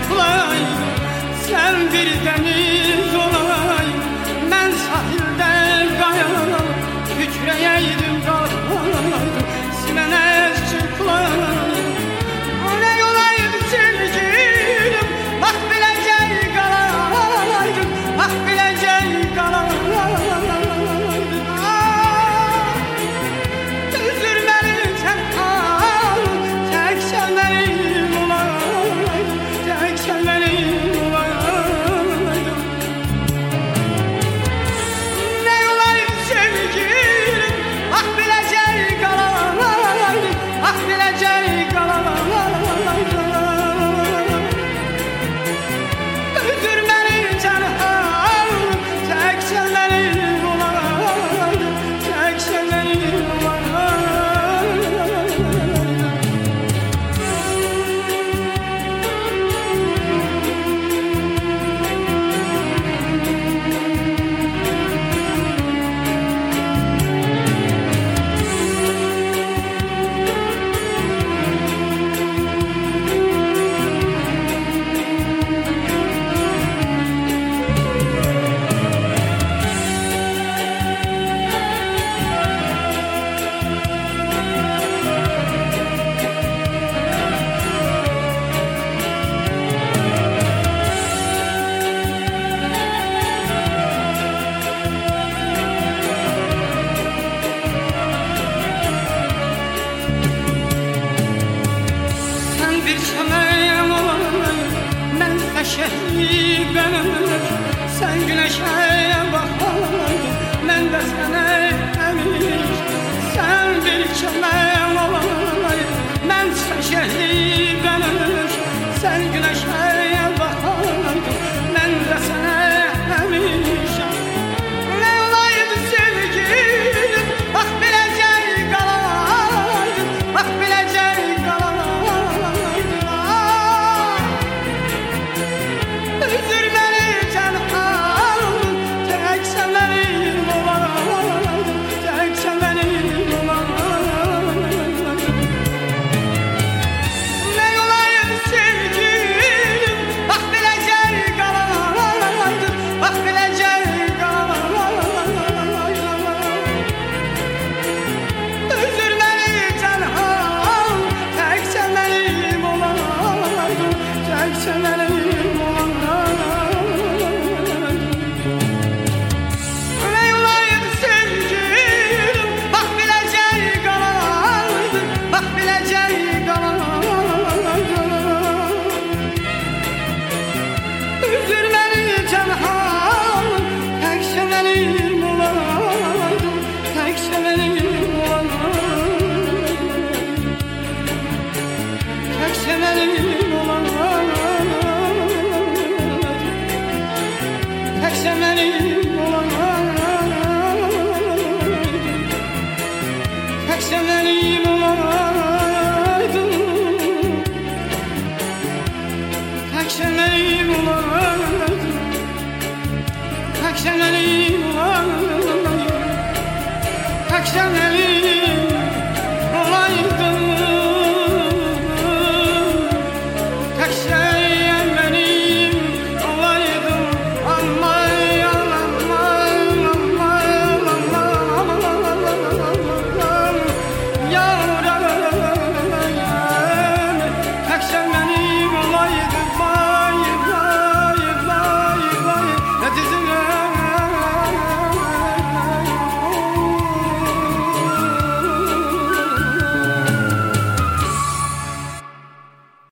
çıklaydım, sen bir deniz olaydın. Ben sahilde kayalar kükreyeydim, kalaydım, sinene çıklaydım. Ne olaydı sevgilim, bak bileceği kalaydım, bak bileceği kalaydım. Üzülmeli tenha, tek sen benim olaydın, tek sen benim olaydın. Ne olaydı sevgilim, bak bileceği kalaydım, bak bileceği kalaydım. Üzülmeli tenha, tek sen benim olaydın, tek sen benim olaydın. Bir çömeğim olayım, ben şehri benim. Sen güneşe bakaydın, ben de sana emin. Sen bir çömeğim olayım, ben şehri benim. Sen güneşe bakaydın, ben de sana emin. Ne olaydı sevgilim, bak bileceği kalaydım, bak bileceği kalaydım. Üzülmeli tenha, tek sen benim olaydın, tek sen benim olaydın. Ne olaydı sevgilim, bak bileceği kalaydım, bak bileceği kalaydım. Üzülmeli tenha, tek sen benim olaydın, tek sen benim olaydın. Ne olaydı sevgilim, bak bileceği kalaydım, bak bileceği kalaydım. Üzülmeli tenha, tek sen benim olaydın, tek sen benim olaydın, tek sen benim olaydın, tek sen benim olaydın, tek sen benim olaydın, tek sen benim olaydın, tek sen benim olaydın, tek sen benim.